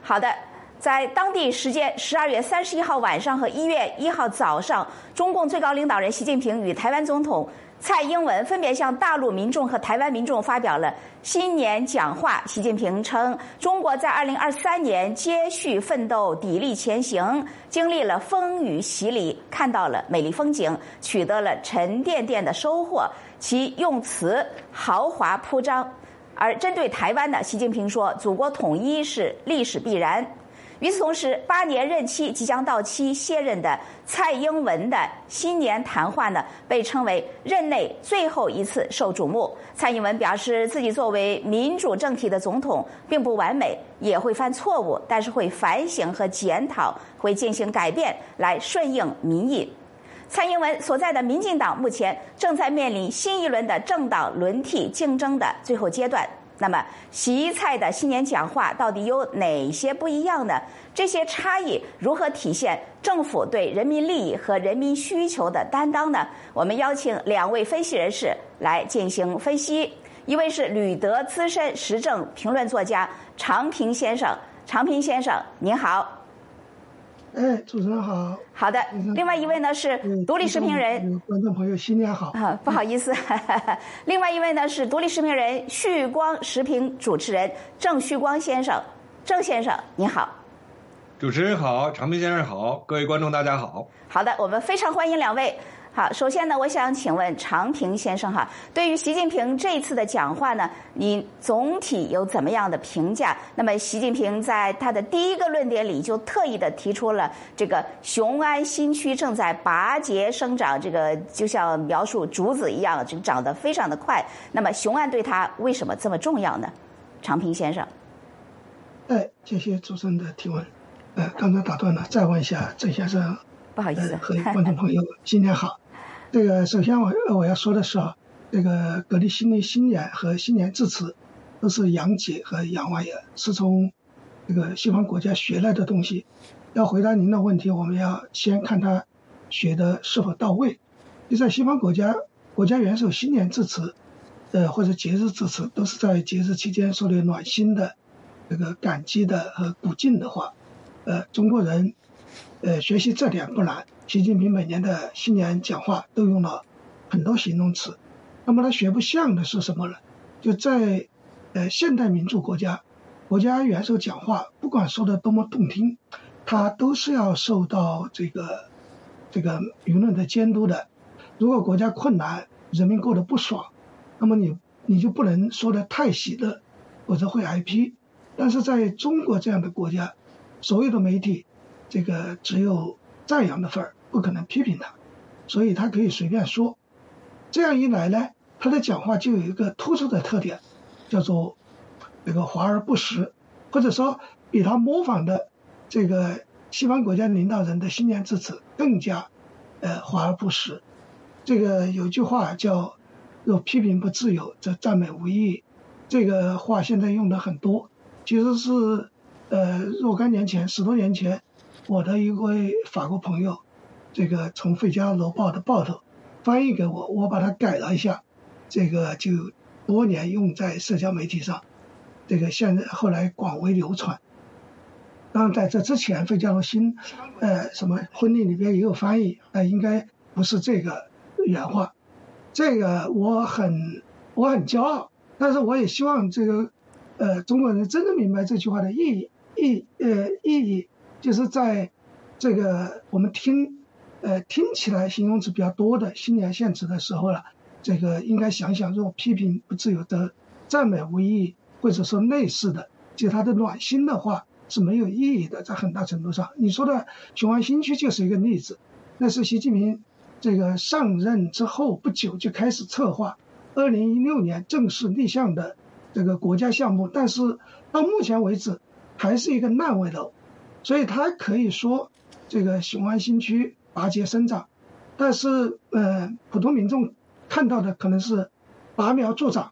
好的，在当地时间12月31号晚上和1月1号早上，中共最高领导人习近平与台湾总统蔡英文分别向大陆民众和台湾民众发表了新年讲话。习近平称，中国在2023年接续奋斗，砥砺前行，经历了风雨洗礼，看到了美丽风景，取得了沉甸甸的收获，其用词豪华铺张。而针对台湾呢，习近平说，祖国统一是历史必然。与此同时，8年任期即将到期卸任的蔡英文的新年谈话呢，被称为任内最后一次受瞩目。蔡英文表示，自己作为民主政体的总统并不完美，也会犯错误，但是会反省和检讨，会进行改变来顺应民意。蔡英文所在的民进党目前正在面临新一轮的政党轮替竞争的最后阶段。那么习蔡的新年讲话到底有哪些不一样呢？这些差异如何体现政府对人民利益和人民需求的担当呢？我们邀请2位分析人士来进行分析。一位是旅德资深时政评论作家常平先生。常平先生您好。 主持人好。 好的。另外一位呢是独立时评人， 观众朋友新年好。 不好意思。另外一位呢是独立时评人、旭光时评主持人郑旭光先生。郑先生您好。 主持人好，常平先生好，各位观众大家好。 好的，我们非常欢迎2位。好，首先呢，我想请问常平先生哈，对于习近平这一次的讲话呢，你总体有怎么样的评价？那么，习近平在他的第一个论点里就特意的提出了这个雄安新区正在拔节生长，这个就像描述竹子一样，就长得非常的快。那么，雄安对他为什么这么重要呢？常平先生。 谢谢主持人的提问。刚才打断了，再问一下郑先生。 不好意思。 和观众朋友新年好。这个首先我要说的是这个格力新历新年和新年致辞都是洋节和洋玩意儿，是从这个西方国家学来的东西。要回答您的问题，我们要先看他学的是否到位。就在西方国家元首新年致辞或者节日致辞都是在节日期间说的暖心的这个感激的和鼓劲的话。中国人学习这点不难，习近平每年的新年讲话都用了很多形容词。那么他学不像的是什么呢？就在现代民主国家元首讲话不管说的多么动听，他都是要受到这个舆论的监督的。如果国家困难，人民过得不爽，那么你就不能说的太喜乐，否则会挨批。但是在中国这样的国家，所有的媒体这个只有赞扬的份儿，不可能批评他，所以他可以随便说。这样一来呢，他的讲话就有一个突出的特点，叫做这个华而不实，或者说比他模仿的这个西方国家领导人的新年致辞更加华而不实。这个有句话叫若批评不自由，则赞美无意义。这个话现在用的很多，其实是若干年前10多年前，我的一位法国朋友这个从《费加罗报》的报头翻译给我，我把它改了一下，这个就多年用在社交媒体上，这个现在后来广为流传。当然在这之前，费加罗新什么婚礼里边也有翻译，应该不是这个原话。这个我很骄傲，但是我也希望这个中国人真正明白这句话的意义，就是在这个我们听起来形容词比较多的新年献词的时候了，这个应该想想，若批评不自由，则赞美无意义，或者说类似的，就他的暖心的话是没有意义的。在很大程度上，你说的雄安新区就是一个例子，那是习近平这个上任之后不久就开始策划，2016年正式立项的这个国家项目，但是到目前为止还是一个烂尾楼，所以他可以说这个雄安新区拔节生长，但是普通民众看到的可能是拔苗助长。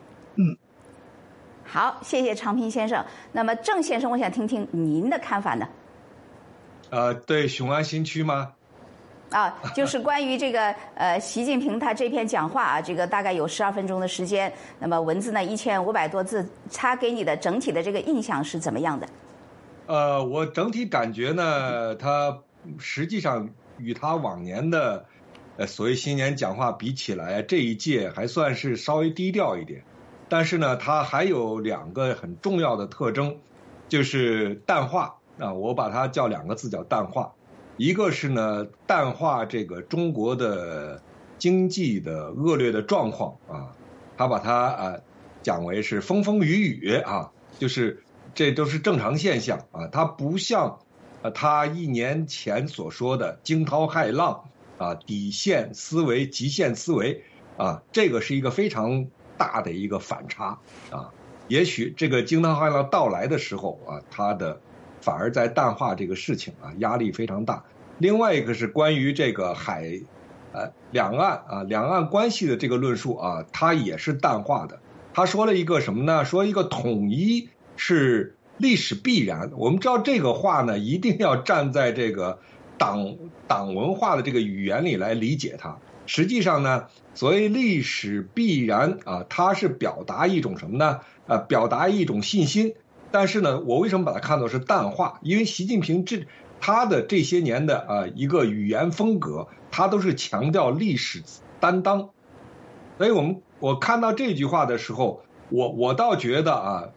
好，谢谢常平先生。那么郑先生，我想听听您的看法呢？ 对雄安新区吗？ 就是关于这个习近平他这篇讲话啊，这个大概有12分钟的时间，那么文字呢1500多字，他给你的整体的这个印象是怎么样的？ 我整体感觉呢，他实际上与他往年的所谓新年讲话比起来，这一届还算是稍微低调一点。但是呢，他还有2个很重要的特征，就是淡化啊，我把它叫2个字，叫淡化。一个是呢，淡化这个中国的经济的恶劣的状况啊，他把它讲为是风风雨雨啊，就是这都是正常现象啊，它不像他1年前所说的惊涛骇浪啊、底线思维、极限思维啊，这个是一个非常大的一个反差啊。也许这个惊涛骇浪到来的时候啊，他的反而在淡化这个事情啊，压力非常大。另外一个是关于这个两岸关系的这个论述啊，他也是淡化的。他说了一个什么呢？说一个统一是历史必然。我们知道这个话呢，一定要站在这个党文化的这个语言里来理解它。实际上呢，所谓历史必然啊，它是表达一种什么呢？表达一种信心。但是呢，我为什么把它看作是淡化？因为习近平他的这些年的一个语言风格，他都是强调历史担当。所以我看到这句话的时候，我倒觉得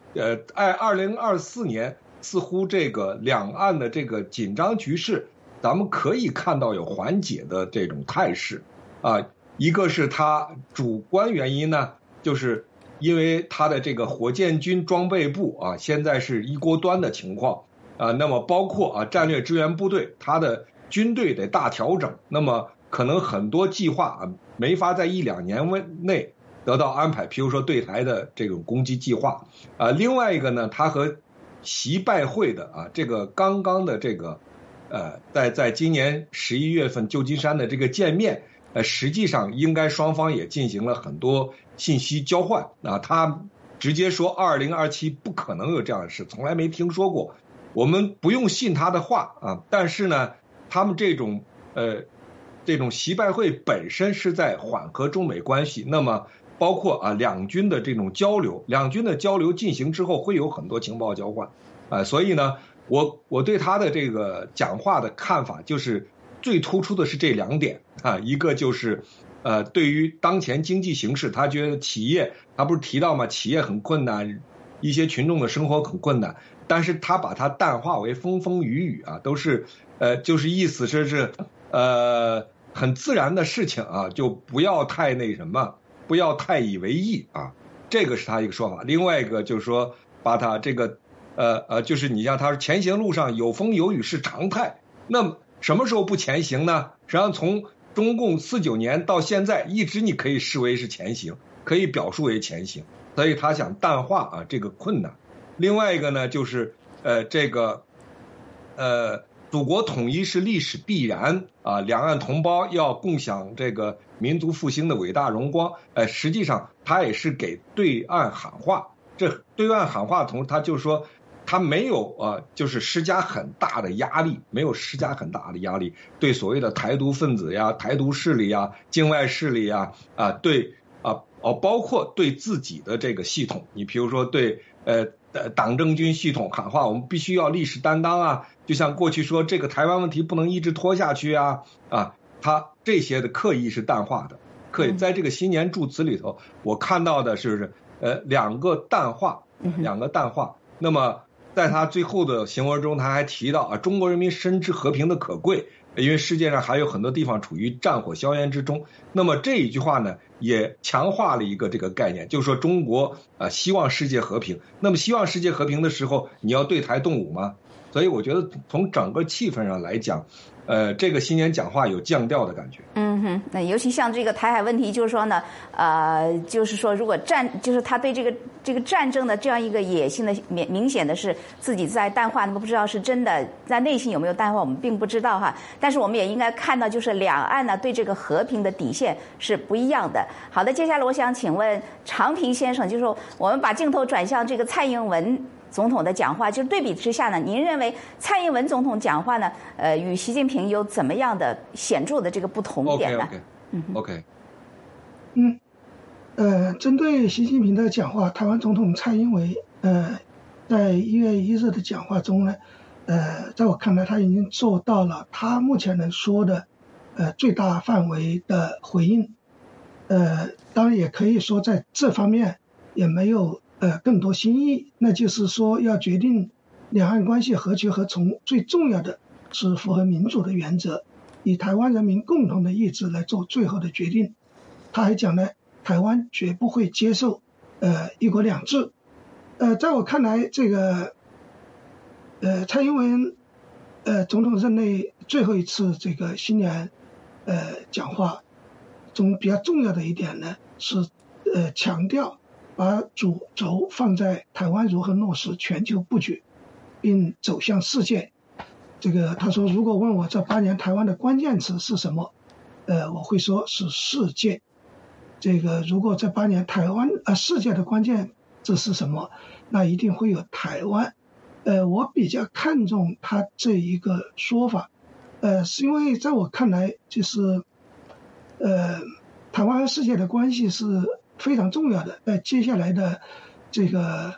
2024年似乎这个两岸的这个紧张局势，咱们可以看到有缓解的这种态势啊。一个是他主观原因呢，就是因为他的这个火箭军装备部啊，现在是一锅端的情况啊。那么包括战略支援部队，他的军队得大调整，那么可能很多计划没法在1-2年内得到安排，譬如说对台的这种攻击计划另外一个呢，他和习拜会的这个刚刚的这个在今年11月份旧金山的这个见面，实际上应该双方也进行了很多信息交换他直接说2027不可能有这样的事，从来没听说过，我们不用信他的话但是呢，他们这种习拜会本身是在缓和中美关系，那么包括两军的这种交流，两军的交流进行之后会有很多情报交换所以呢，我对他的这个讲话的看法就是最突出的是这2点一个就是对于当前经济形势，他觉得企业，他不是提到吗？企业很困难，一些群众的生活很困难，但是他把它淡化为风风雨雨都是就是意思是很自然的事情就不要太那什么，不要太以为意这个是他一个说法。另外一个就是说，把他这个就是你像他说前行路上有风有雨是常态，那么什么时候不前行呢？实际上从中共49年到现在，一直你可以视为是前行，可以表述为前行，所以他想淡化这个困难。另外一个呢，就是祖国统一是历史必然两岸同胞要共享这个民族复兴的伟大荣光。实际上他也是给对岸喊话，这对岸喊话的同时，他就是说他没有就是施加很大的压力，没有施加很大的压力对所谓的台独分子呀、台独势力呀、境外势力呀对包括对自己的这个系统，你比如说对党政军系统喊话，我们必须要历史担当就像过去说这个台湾问题不能一直拖下去他这些的刻意是淡化的，可以在这个新年祝词里头，我看到的是两个淡化。那么在他最后的行文中，他还提到中国人民深知和平的可贵，因为世界上还有很多地方处于战火硝烟之中。那么这一句话呢，也强化了一个这个概念，就是说中国希望世界和平。那么希望世界和平的时候，你要对台动武吗？所以我觉得从整个气氛上来讲，这个新年讲话有降调的感觉。 那尤其像这个台海问题，就是说呢，就是说如果就是他对这个战争的这样一个野心的明显的是自己在淡化，那么不知道是真的在内心有没有淡化，我们并不知道但是我们也应该看到，就是两岸呢对这个和平的底线是不一样的。好的，接下来我想请问常平先生，就是说我们把镜头转向这个蔡英文总统的讲话，就是对比之下呢，您认为蔡英文总统讲话呢，与习近平有怎么样的显著的这个不同点呢 ？OK， 针对习近平的讲话，台湾总统蔡英文在1月1日的讲话中呢， 在我看来，他已经做到了他目前能说的最大范围的回应。当然也可以说在这方面也没有更多新意，那就是说要决定两岸关系何去何从，最重要的是符合民主的原则，以台湾人民共同的意志来做最后的决定。他还讲呢，台湾绝不会接受一国两制。在我看来，这个蔡英文总统任内最后一次这个新年讲话中比较重要的一点呢，是强调把主轴放在台湾如何落实全球布局并走向世界。这个他说，如果问我这8年台湾的关键词是什么，我会说是世界。这个如果这8年台湾世界的关键字是什么，那一定会有台湾。我比较看重他这一个说法，是因为在我看来，就是台湾和世界的关系是非常重要的，在接下来的这个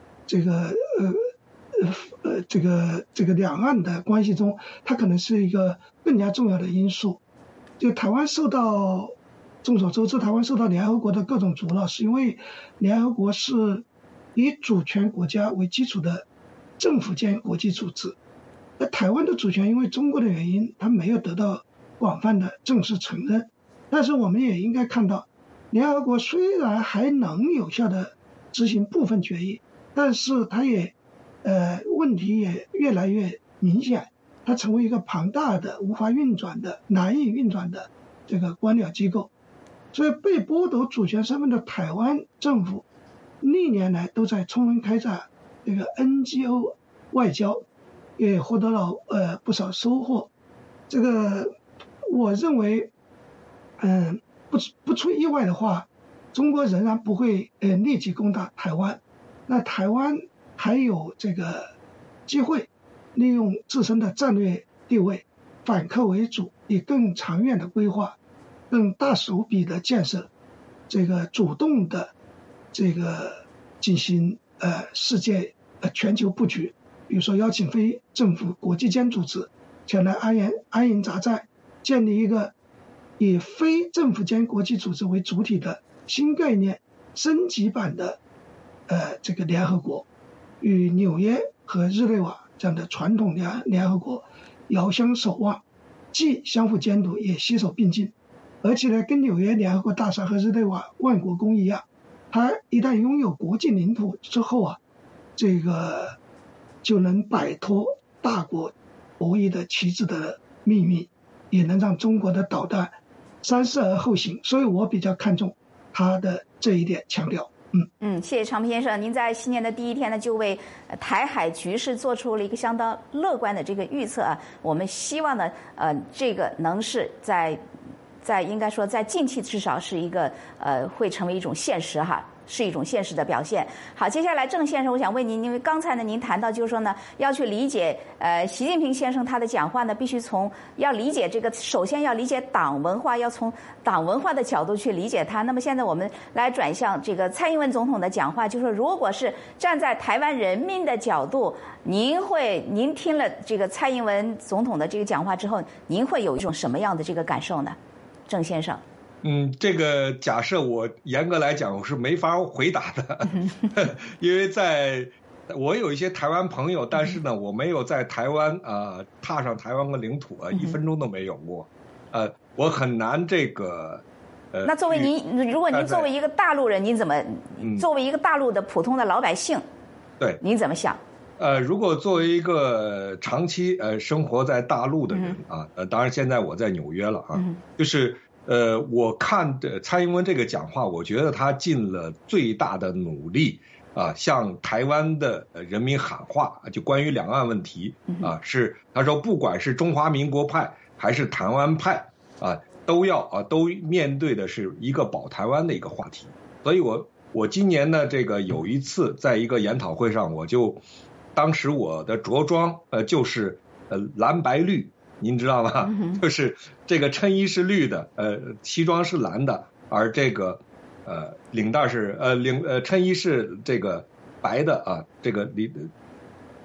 两岸的关系中，它可能是一个更加重要的因素。就台湾众所周知，台湾受到联合国的各种阻挠，是因为联合国是以主权国家为基础的政府间国际组织。那台湾的主权因为中国的原因，它没有得到广泛的正式承认。但是我们也应该看到，联合国虽然还能有效的执行部分决议，但是它也问题也越来越明显，它成为一个庞大的无法运转的难以运转的这个官僚机构。所以被剥夺主权身份的台湾政府历年来都在充分开展这个 NGO 外交，也获得了不少收获。这个我认为不出意外的话，中国仍然不会立即攻打台湾。那台湾还有这个机会利用自身的战略地位，反客为主，以更长远的规划，更大手笔的建设，这个主动的这个进行世界全球布局，比如说邀请非政府国际间组织前来安营扎寨，建立一个以非政府间国际组织为主体的新概念升级版的这个联合国，与纽约和日内瓦这样的传统联合国遥相守望，既相互监督也携手并进。而且呢，跟纽约联合国大厦和日内瓦万国宫一样，它一旦拥有国际领土之后这个就能摆脱大国博弈的旗帜的命运，也能让中国的导弹三思而后行。所以我比较看重他的这一点强调。 谢谢常平先生，您在新年的第一天呢，就为台海局势做出了一个相当乐观的这个预测啊。我们希望呢，这个能是在应该说在近期至少是一个会成为一种现实哈。是一种现实的表现。好，接下来郑先生，我想问您，因为刚才呢您谈到就是说呢，要去理解习近平先生他的讲话呢，必须要理解这个，首先要理解党文化，要从党文化的角度去理解它。那么现在我们来转向这个蔡英文总统的讲话，就是说如果是站在台湾人民的角度，您听了这个蔡英文总统的这个讲话之后，您会有一种什么样的这个感受呢？郑先生。 这个假设我严格来讲我是没法回答的，因为我有一些台湾朋友，但是呢，我没有在台湾踏上台湾的领土1分钟都没有过，我很难这个那作为您，如果您作为一个大陆人，您怎么作为一个大陆的普通的老百姓， 对， 您怎么想？ 如果作为一个长期生活在大陆的人当然现在我在纽约了就是我看的蔡英文这个讲话，我觉得他尽了最大的努力向台湾的人民喊话，就关于两岸问题是他说不管是中华民国派还是台湾派都面对的是一个保台湾的一个话题。所以我今年呢这个有一次在一个研讨会上，当时我的着装就是蓝白绿。您知道吗？就是这个衬衣是绿的，西装是蓝的，而这个领带是衬衣是这个白的这个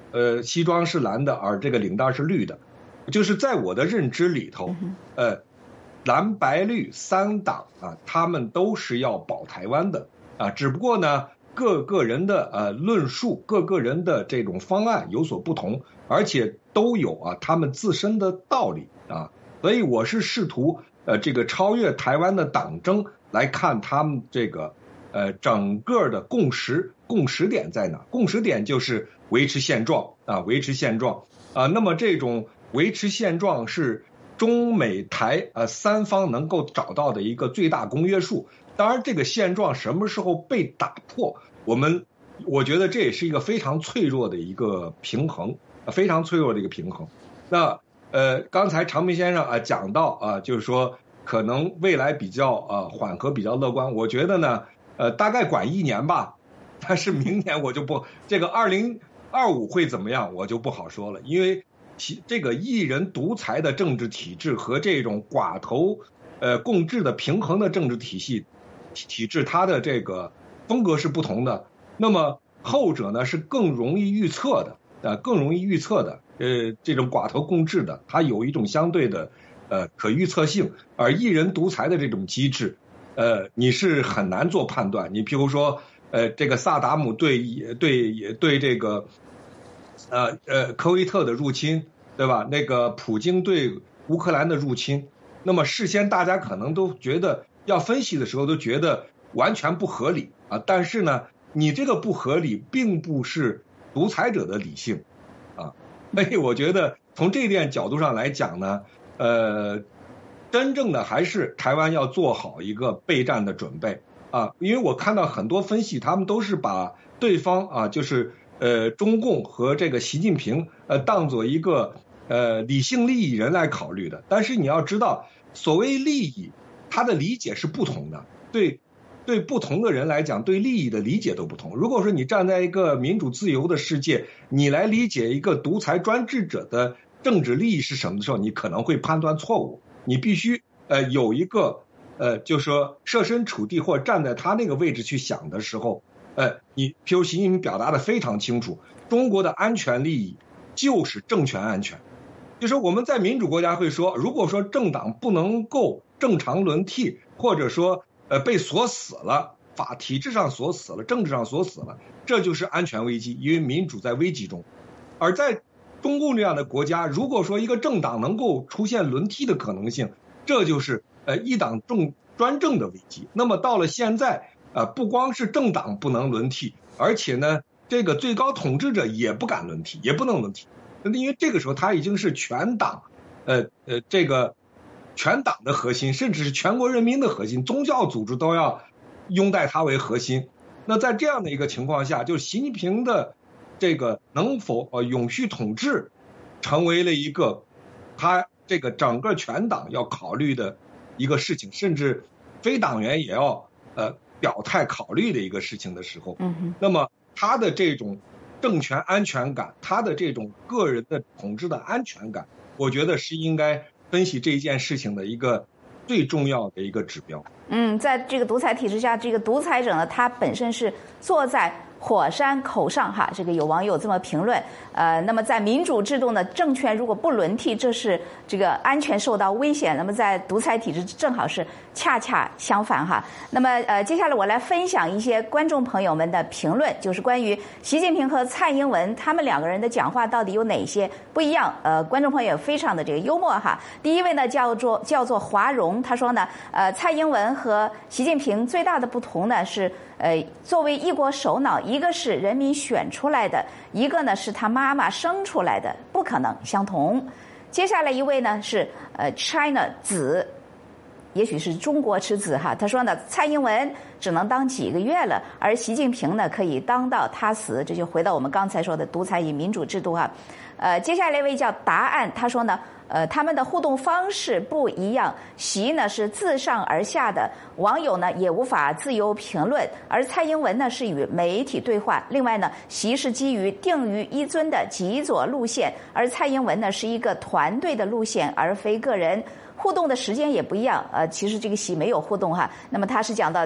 西装是蓝的，而这个领带是绿的，就是在我的认知里头，蓝白绿三党啊，他们都是要保台湾的啊，只不过呢，各个人的论述，各个人的这种方案有所不同，而且都有啊他们自身的道理啊，所以我是试图这个超越台湾的党争来看他们这个整个的共识点在哪？共识点就是维持现状啊，维持现状啊。那么这种维持现状是中美台三方能够找到的一个最大公约数。当然，这个现状什么时候被打破，我觉得这也是一个非常脆弱的一个平衡，非常脆弱的一个平衡。那刚才长平先生讲到就是说可能未来比较缓和，比较乐观。我觉得呢，大概管1年吧，但是明年我就不这个2025会怎么样，我就不好说了，因为这个一人独裁的政治体制和这种寡头共治的平衡的政治体制，它的这个风格是不同的。那么后者呢是更容易预测的，更容易预测的。这种寡头共治的，它有一种相对的可预测性，而一人独裁的这种机制，你是很难做判断。你比如说，这个萨达姆对这个科威特的入侵，对吧？那个普京对乌克兰的入侵，那么事先大家可能都觉得要分析的时候都觉得完全不合理啊，但是呢，你这个不合理并不是独裁者的理性啊，所以我觉得从这点角度上来讲呢，真正的还是台湾要做好一个备战的准备啊，因为我看到很多分析，他们都是把对方就是中共和这个习近平当做一个理性利益人来考虑的，但是你要知道，所谓利益，他的理解是不同的，对不同的人来讲，对利益的理解都不同。如果说你站在一个民主自由的世界，你来理解一个独裁专制者的政治利益是什么的时候，你可能会判断错误。你必须有一个就是说设身处地或站在他那个位置去想的时候，你譬如习近平表达的非常清楚，中国的安全利益就是政权安全。就是我们在民主国家会说，如果说政党不能够正常轮替，或者说被锁死了，法体制上锁死了，政治上锁死了，这就是安全危机，因为民主在危机中。而在中共这样的国家，如果说一个政党能够出现轮替的可能性，这就是一党专政的危机。那么到了现在不光是政党不能轮替，而且呢这个最高统治者也不敢轮替，也不能轮替，因为这个时候他已经是全党这个全党的核心，甚至是全国人民的核心，宗教组织都要拥戴他为核心。那在这样的一个情况下，就习近平的这个能否永续统治，成为了一个他这个整个全党要考虑的一个事情，甚至非党员也要表态考虑的一个事情的时候，那么他的这种政权安全感，他的这种个人的统治的安全感，我觉得是应该分析这一件事情的一个最重要的一个指标。 在这个独裁体制下，这个独裁者呢，他本身是坐在火山口上哈，这个有网友这么评论。那么在民主制度呢，政权如果不轮替，这是这个安全受到危险。那么在独裁体制正好是恰恰相反哈。那么接下来我来分享一些观众朋友们的评论，就是关于习近平和蔡英文他们两个人的讲话到底有哪些不一样。观众朋友非常的这个幽默哈。第一位呢叫做华荣，他说呢，蔡英文和习近平最大的不同呢是，作为一国首脑，一个是人民选出来的，一个呢是他妈妈生出来的，不可能相同。接下来一位呢是China 子，也许是中国之子哈。他说呢，蔡英文只能当几个月了，而习近平呢可以当到他死。这就回到我们刚才说的独裁与民主制度哈。接下来一位叫答案，他说呢，他们的互动方式不一样，习呢是自上而下的，网友呢也无法自由评论，而蔡英文呢是与媒体对话。另外呢，习是基于定于一尊的极左路线，而蔡英文呢是一个团队的路线，而非个人。互动的时间也不一样，其实这个习没有互动哈。那么他是讲到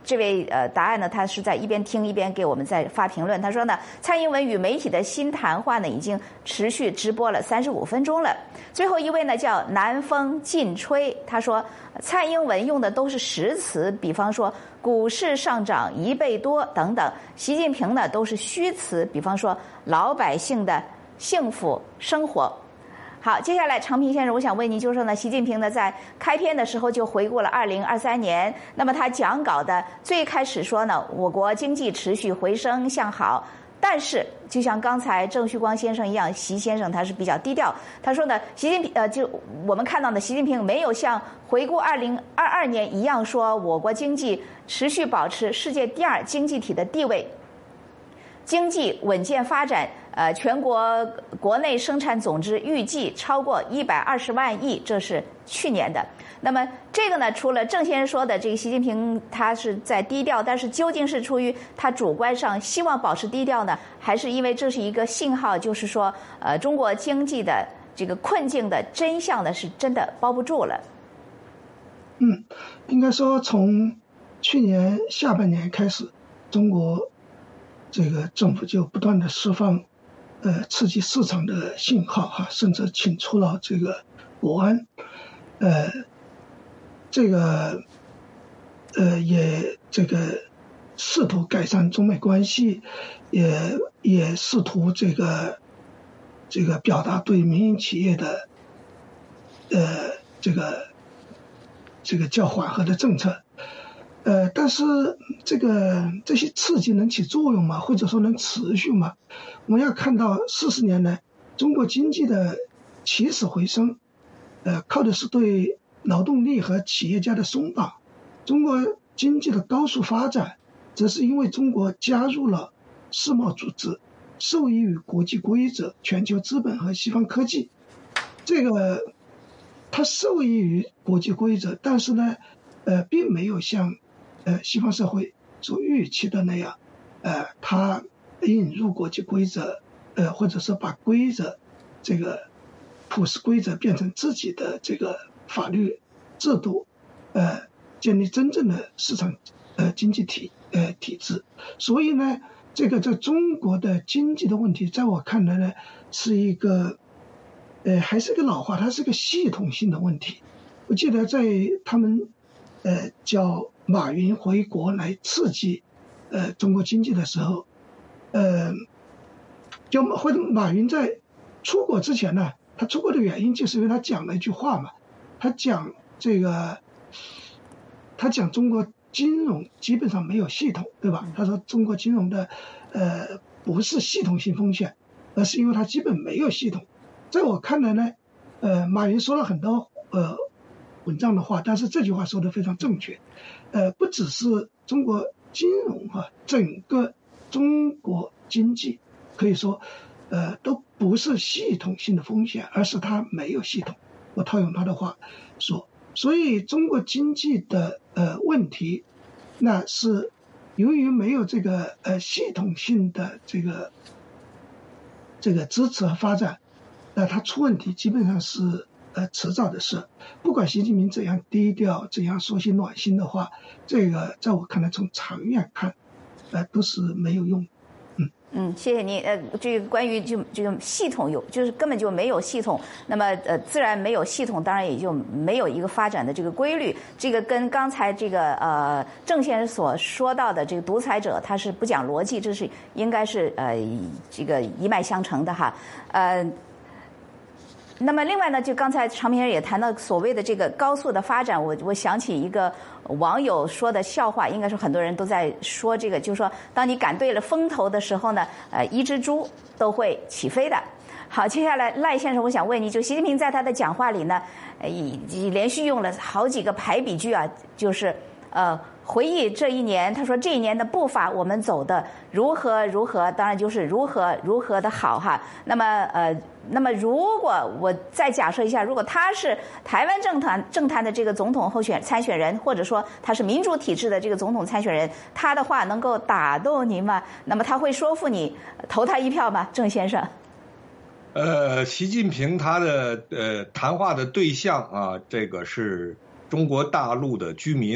这位答案呢，他是在一边听一边给我们在发评论。他说呢，蔡英文与媒体的新谈话呢，已经持续直播了35分钟了。最后一位呢叫南风劲吹，他说蔡英文用的都是实词，比方说股市上涨1倍多等等，习近平呢都是虚词，比方说老百姓的幸福生活。好，接下来常平先生，我想问您，就是说呢，习近平呢在开篇的时候就回顾了2023年，那么他讲稿的最开始说呢，我国经济持续回升向好，但是就像刚才郑旭光先生一样，习先生他是比较低调，他说呢，习近平就我们看到的习近平没有像回顾2022年一样说我国经济持续保持世界第2经济体的地位，经济稳健发展。全国国内生产总值预计超过120万亿，这是去年的。那么这个呢，除了郑先生说的这个习近平他是在低调，但是究竟是出于他主观上希望保持低调呢，还是因为这是一个信号，就是说中国经济的这个困境的真相呢是真的包不住了？ 应该说从去年下半年开始，中国这个政府就不断的释放刺激市场的信号甚至请出了这个国安，也这个试图改善中美关系，也试图这个表达对民营企业的这个较缓和的政策。但是这些刺激能起作用吗？或者说能持续吗？我们要看到40年来中国经济的起死回生，靠的是对劳动力和企业家的松绑。中国经济的高速发展，则是因为中国加入了世贸组织，受益于国际规则、全球资本和西方科技。它受益于国际规则，但是呢，并没有像西方社会所预期的那样，它引入国际规则，或者是把规则普世规则变成自己的这个法律制度，建立真正的市场经济体制。所以呢，在中国的经济的问题，在我看来呢，是一个还是个老话，它是个系统性的问题。我记得在他们叫马云回国来刺激中国经济的时候，或者马云在出国之前呢，他出国的原因就是因为他讲了一句话嘛，他讲中国金融基本上没有系统，对吧？他说中国金融的不是系统性风险，而是因为它基本没有系统。在我看来呢，马云说了很多稳当的话，但是这句话说得非常正确。不只是中国金融整个中国经济可以说都不是系统性的风险，而是它没有系统。我套用他的话说，所以中国经济的问题，那是由于没有这个系统性的这个支持和发展，那它出问题基本上是迟早的事。不管习近平怎样低调，怎样说些暖心的话，这个在我看来从长远看都是没有用的。 谢谢您。这个关于这个系统就是根本就没有系统，那么自然没有系统，当然也就没有一个发展的这个规律。这个跟刚才这个郑先生所说到的这个独裁者，他是不讲逻辑，这是应该是这个一脉相承的哈。那么另外呢，就刚才常平先生也谈到所谓的这个高速的发展，我想起一个网友说的笑话，应该是很多人都在说这个，就是说当你赶对了风头的时候呢，一只猪都会起飞的。好，接下来赖先生，我想问你，就习近平在他的讲话里呢，连续用了好几个排比句啊，就是回忆这一年，他说这一年的步伐我们走的如何如何，当然就是如何的好哈。那么如果我再假设一下，如果他是台湾政坛的这个总统参选人，或者说他是民主体制的这个总统参选人，他的话能够打动您吗？那么他会说服你投他一票吗？郑先生。 习近平他的谈话的对象啊，这个是中国大陆的居民。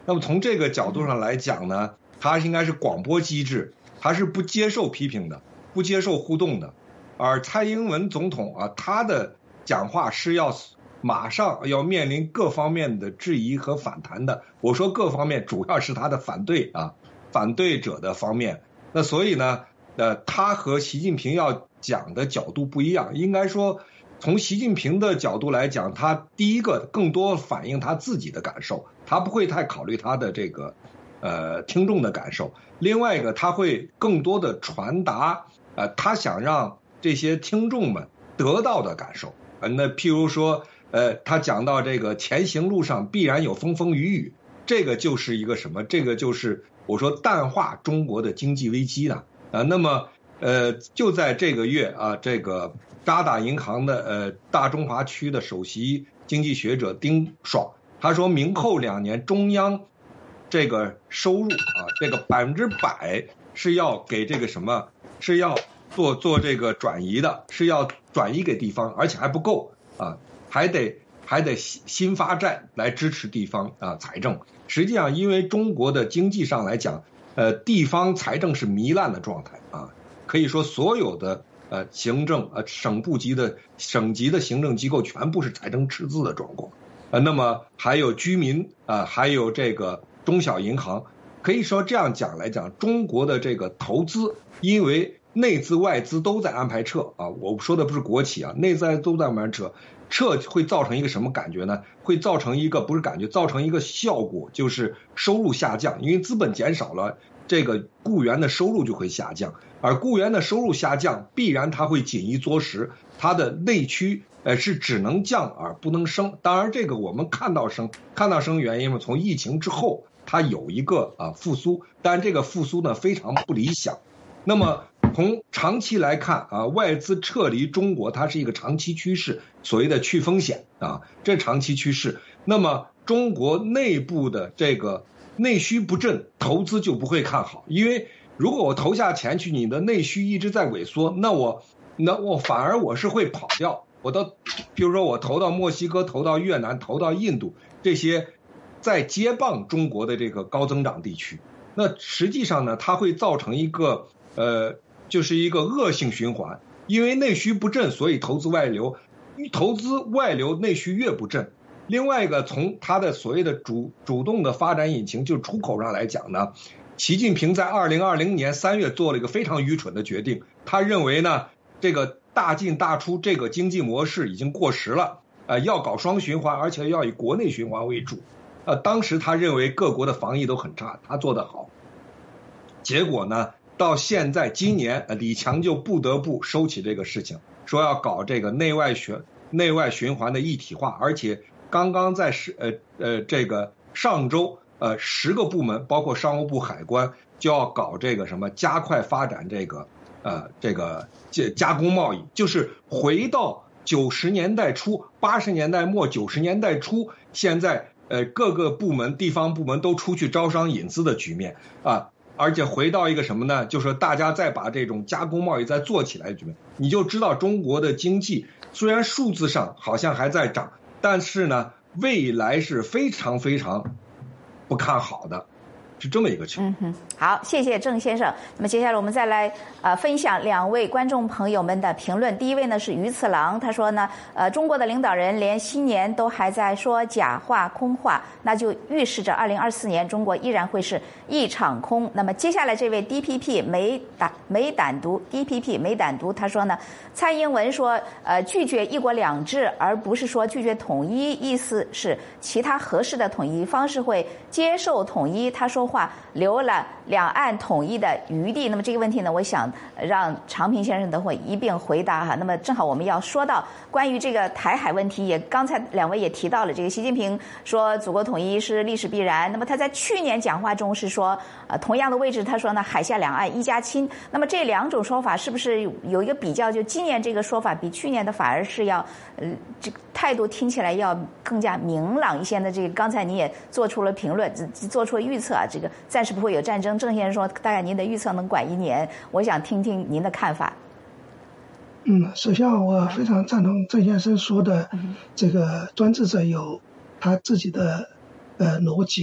那么从这个角度上来讲呢，他应该是广播机制，他是不接受批评的，不接受互动的。而蔡英文总统啊，他的讲话是要马上要面临各方面的质疑和反弹的。我说各方面，主要是他的反对者的方面。那所以呢，他和习近平要讲的角度不一样。应该说，从习近平的角度来讲，他第一个更多反映他自己的感受，他不会太考虑他的这个听众的感受。另外一个，他会更多的传达他想让这些听众们得到的感受。那譬如说，他讲到这个前行路上必然有风风雨雨，这个就是一个什么？这个就是我说淡化中国的经济危机呢。那么就在这个月啊，这个渣打银行的大中华区的首席经济学者丁爽，他说明后2年中央这个收入啊，这个100%是要给这个什么？是要做这个转移的，是要转移给地方，而且还不够啊，还得新发债来支持地方财政。实际上，因为中国的经济上来讲，地方财政是糜烂的状态啊，可以说所有的行政省级的行政机构全部是财政赤字的状况。那么还有居民还有这个中小银行，可以说这样讲来讲，中国的这个投资，因为内资外资都在安排撤啊，我说的不是国企啊，内资外资都在安排撤会造成一个什么感觉呢？会造成一个不是感觉，造成一个效果，就是收入下降，因为资本减少了，这个雇员的收入就会下降，而雇员的收入下降，必然它会紧衣缩食，它的内需是只能降而不能升。当然，这个我们看到升原因嘛，从疫情之后它有一个复苏，但这个复苏呢非常不理想。那么从长期来看外资撤离中国，它是一个长期趋势，所谓的去风险这长期趋势。那么中国内部的这个内需不振，投资就不会看好，因为如果我投下钱去，你的内需一直在萎缩，那我反而我是会跑掉。比如说我投到墨西哥，投到越南，投到印度这些在接棒中国的这个高增长地区，那实际上呢，它会造成一个就是一个恶性循环，因为内需不振，所以投资外流，内需越不振。另外一个，从它的所谓的主动的发展引擎，就是出口上来讲呢，习近平在2020年3月做了一个非常愚蠢的决定，他认为呢，这个大进大出这个经济模式已经过时了，要搞双循环，而且要以国内循环为主。当时他认为各国的防疫都很差，他做得好。结果呢，到现在今年，李强就不得不收起这个事情，说要搞这个内外循环的一体化，而且刚刚在这个上周10个部门，包括商务部、海关，就要搞这个什么加快发展这个加工贸易，就是回到90年代初、80年代末、90年代初，现在各个部门、地方部门都出去招商引资的局面而且回到一个什么呢？就是大家再把这种加工贸易再做起来的局面，你就知道中国的经济虽然数字上好像还在涨，但是呢，未来是非常非常不看好的，是这么一个情况。 好，谢谢郑先生。那么接下来我们再来分享2位观众朋友们的评论。第一位呢是于次郎，他说呢，中国的领导人连新年都还在说假话空话，那就预示着2024年中国依然会是一场空。那么接下来这位 DPP 没胆读，他说呢，蔡英文说拒绝一国两制，而不是说拒绝统一，意思是其他合适的统一方式会接受统一。他说话留了两岸统一的余地。那么这个问题呢，我想让常平先生等会一并回答哈。那么正好我们要说到关于这个台海问题，也刚才2位也提到了，这个习近平说祖国统一是历史必然。那么他在去年讲话中是说同样的位置，他说呢海峡两岸一家亲。那么这2种说法是不是有一个比较？就今年这个说法比去年的反而是要这个态度听起来要更加明朗一些呢？这个刚才你也做出了评论，做出了预测这个暂时不会有战争。郑先生说大概您的预测能管1年，我想听听您的看法。 首先我非常赞同郑先生说的，这个专制者有他自己的逻辑，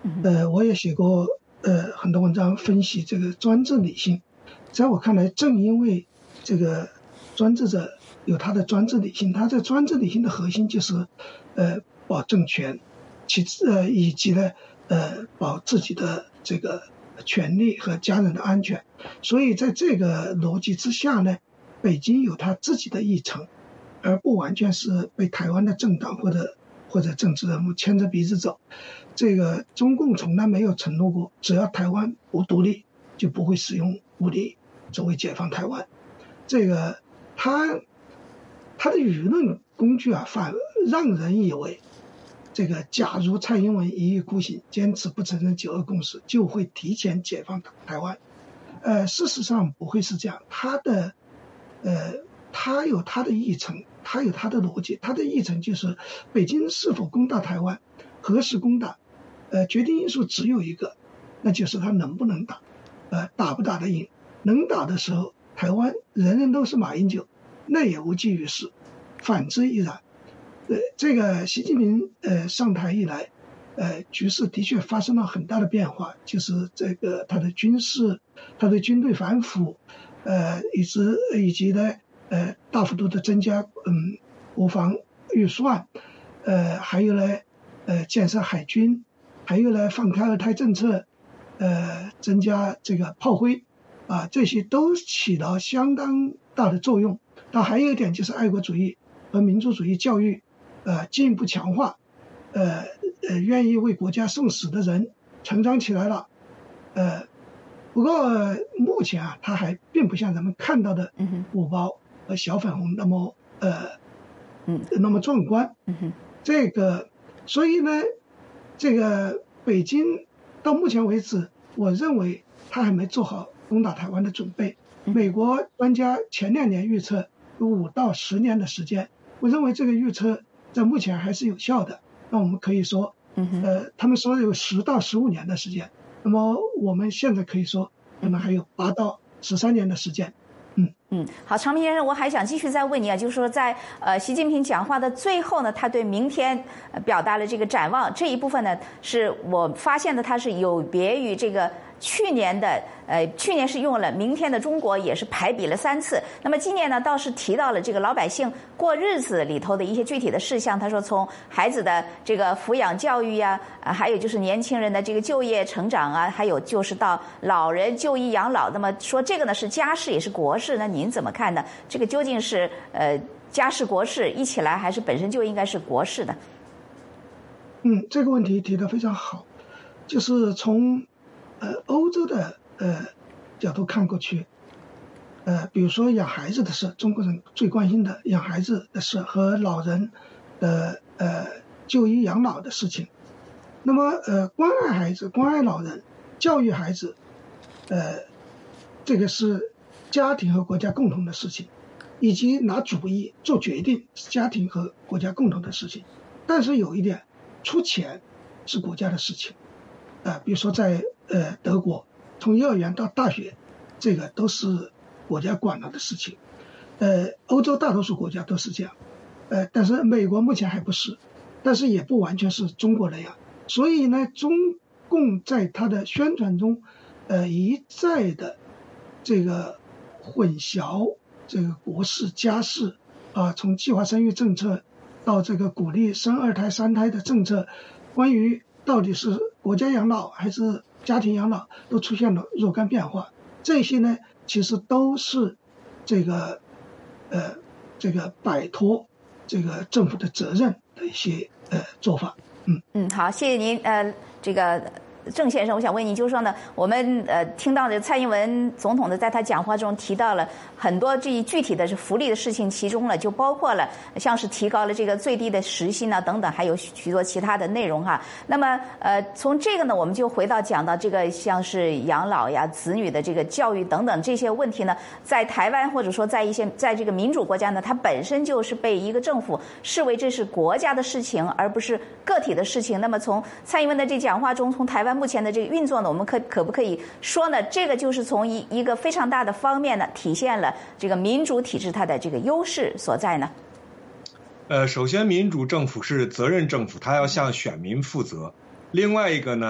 我也写过很多文章分析这个专制理性。在我看来，正因为这个专制者有他的专制理性，他这专制理性的核心就是保政权，以及呢保自己的这个权利和家人的安全。所以在这个逻辑之下呢，北京有他自己的议程，而不完全是被台湾的政党或者政治人物牵着鼻子走。这个中共从来没有承诺过，只要台湾不独立，就不会使用武力作为解放台湾。这个他的舆论工具啊，反而让人以为，这个假如蔡英文一意孤行，坚持不承认9·2共识，就会提前解放台湾。事实上不会是这样。他有他的议程，他有他的逻辑。他的议程就是北京是否攻打台湾，何时攻打，决定因素只有一个，那就是他能不能打，打不打得赢。能打的时候，台湾人人都是马英九，那也无济于事；反之亦然。这个习近平上台以来，局势的确发生了很大的变化，就是这个他的军事，他的军队反腐，以及呢大幅度的增加国防预算，还有呢建设海军，还有呢放开2胎政策，增加这个炮灰这些都起到相当大的作用。那还有一点就是爱国主义和民族主义教育进一步强化，愿意为国家送死的人成长起来了。不过目前他还并不像咱们看到的五包和小粉红那么那么壮观。这个所以呢，这个北京到目前为止，我认为他还没做好攻打台湾的准备。美国专家前2年预测有5到10年的时间，我认为这个预测在目前还是有效的。那我们可以说，他们说有10到15年的时间，那么我们现在可以说，可能还有8到13年的时间。 好，长平先生，我还想继续再问你就是说在习近平讲话的最后呢，他对明天表达了这个展望，这一部分呢是我发现的，他是有别于这个去年的去年是用了明天的中国，也是排比了3次。那么今年呢，倒是提到了这个老百姓过日子里头的一些具体的事项。他说，从孩子的这个抚养教育呀，还有就是年轻人的这个就业成长啊，还有就是到老人就医养老。那么说这个呢是家事也是国事，那您怎么看呢？这个究竟是家事国事一起来，还是本身就应该是国事的？ 这个问题提得非常好，就是从欧洲的角度看过去，比如说养孩子的事，中国人最关心的养孩子的事和老人的就医养老的事情。那么关爱孩子、关爱老人、教育孩子，这个是家庭和国家共同的事情，以及拿主意做决定是家庭和国家共同的事情。但是有一点，出钱是国家的事情。比如说在德国，从幼儿园到大学，这个都是国家管了的事情。欧洲大多数国家都是这样，但是美国目前还不是，但是也不完全是中国那样。所以呢，中共在他的宣传中，一再的这个混淆这个国事家事从计划生育政策到这个鼓励生2胎3胎的政策，关于到底是国家养老还是家庭养老，都出现了若干变化。这些呢，其实都是这个摆脱这个政府的责任的一些做法。 好，谢谢您。这个郑先生，我想问您，就是说呢，我们听到的蔡英文总统在他讲话中提到了很多这具体的是福利的事情，其中呢就包括了像是提高了这个最低的时薪等等，还有许多其他的内容哈。那么从这个呢，我们就回到讲到这个像是养老呀、子女的这个教育等等这些问题呢，在台湾或者说在这个民主国家呢，它本身就是被一个政府视为这是国家的事情，而不是个体的事情。那么从蔡英文的这讲话中，从台湾目前的这个运作呢，我们可不可以说呢，这个就是从一个非常大的方面呢，体现了这个民主体制它的这个优势所在呢？ 首先民主政府是责任政府，它要向选民负责。另外一个呢，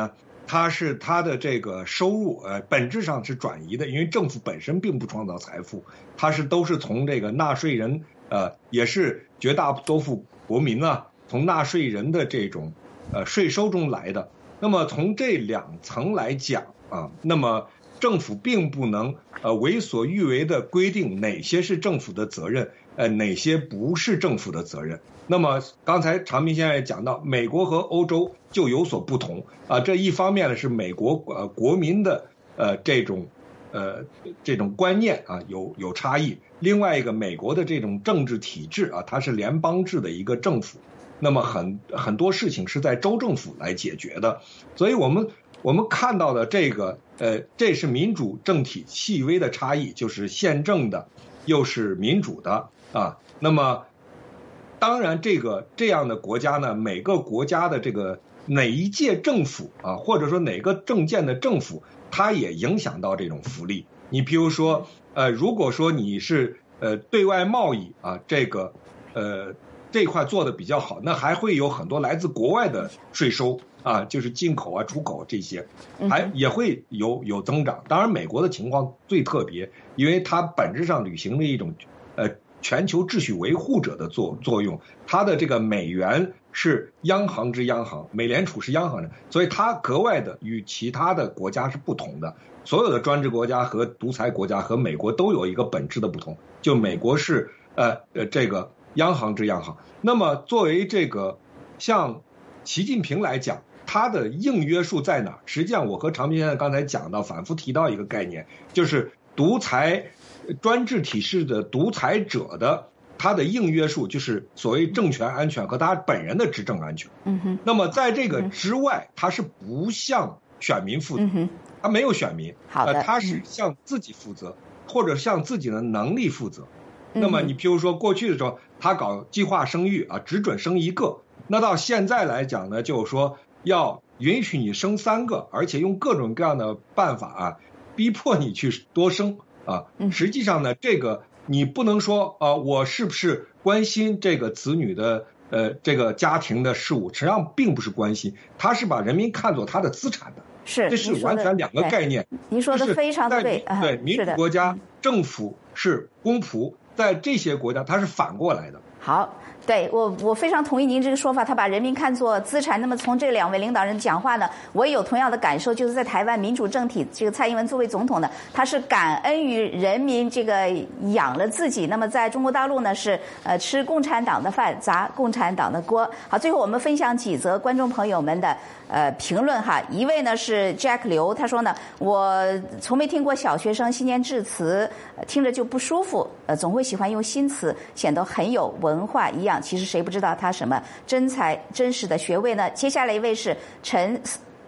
它的这个收入本质上是转移的，因为政府本身并不创造财富，都是从这个纳税人也是绝大多数国民啊，从纳税人的这种税收中来的。那么从这两层来讲啊，那么政府并不能为所欲为的规定哪些是政府的责任，哪些不是政府的责任。那么刚才常平先生也讲到，美国和欧洲就有所不同啊。这一方面呢是美国国民的这种观念啊有差异，另外一个美国的这种政治体制啊，它是联邦制的一个政府，那么很多事情是在州政府来解决的，所以我们看到的这是民主政体细微的差异，就是宪政的又是民主的啊。那么当然这样的国家呢，每个国家的这个哪一届政府啊，或者说哪个政见的政府，它也影响到这种福利。你比如说如果说你是对外贸易啊这块做的比较好，那还会有很多来自国外的税收啊，就是进口啊、出口这些，也会有增长。当然，美国的情况最特别，因为它本质上履行了一种全球秩序维护者的作用。它的这个美元是央行之央行，美联储是央行的，所以它格外的与其他的国家是不同的。所有的专制国家和独裁国家和美国都有一个本质的不同，就美国是这个央行之央行。那么作为这个像习近平来讲，他的硬约束在哪？实际上我和常平先生刚才讲到，反复提到一个概念，就是独裁专制体制的独裁者的他的硬约束，就是所谓政权安全和他本人的执政安全。那么在这个之外，他是不向选民负责，他没有选民，他是向自己负责，或者向自己的能力负责。那么你比如说过去的时候，他搞计划生育啊，只准生一个。那到现在来讲呢，就是说要允许你生3个，而且用各种各样的办法啊，逼迫你去多生啊。实际上呢，这个你不能说我是不是关心这个子女的这个家庭的事务，实际上并不是关心，他是把人民看作他的资产的。这是完全两个概念。 您说的非常的对。 对，民主国家政府是公仆，在这些国家它是反过来的。 好，对，我非常同意您这个说法，他把人民看作资产。那么从这2位领导人讲话呢，我也有同样的感受，就是在台湾民主政体，这个蔡英文作为总统呢，他是感恩于人民这个养了自己。那么在中国大陆呢，是吃共产党的饭，砸共产党的锅。好，最后我们分享几则观众朋友们的评论哈。一位呢是 Jack 刘，他说呢，我从没听过小学生新年致辞，听着就不舒服，总会喜欢用新词，显得很有文化一样。其实谁不知道他什么真实的学位呢？接下来一位是陈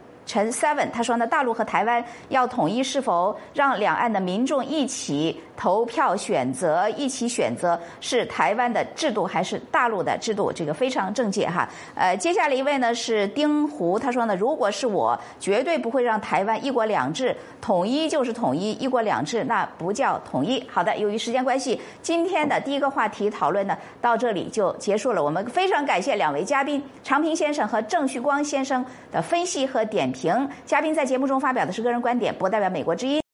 Seven， 他说呢，大陆和台湾要统一，是否让两岸的民众一起投票选择，一起选择是台湾的制度还是大陆的制度？这个非常正解哈。接下来一位呢是丁胡，他说呢，如果是我，绝对不会让台湾1国2制，统一就是统一，1国2制那不叫统一。好的，由于时间关系，今天的第一个话题讨论呢到这里就结束了。我们非常感谢2位嘉宾常平先生和郑旭光先生的分析和点评。嘉宾在节目中发表的是个人观点，不代表美国之音。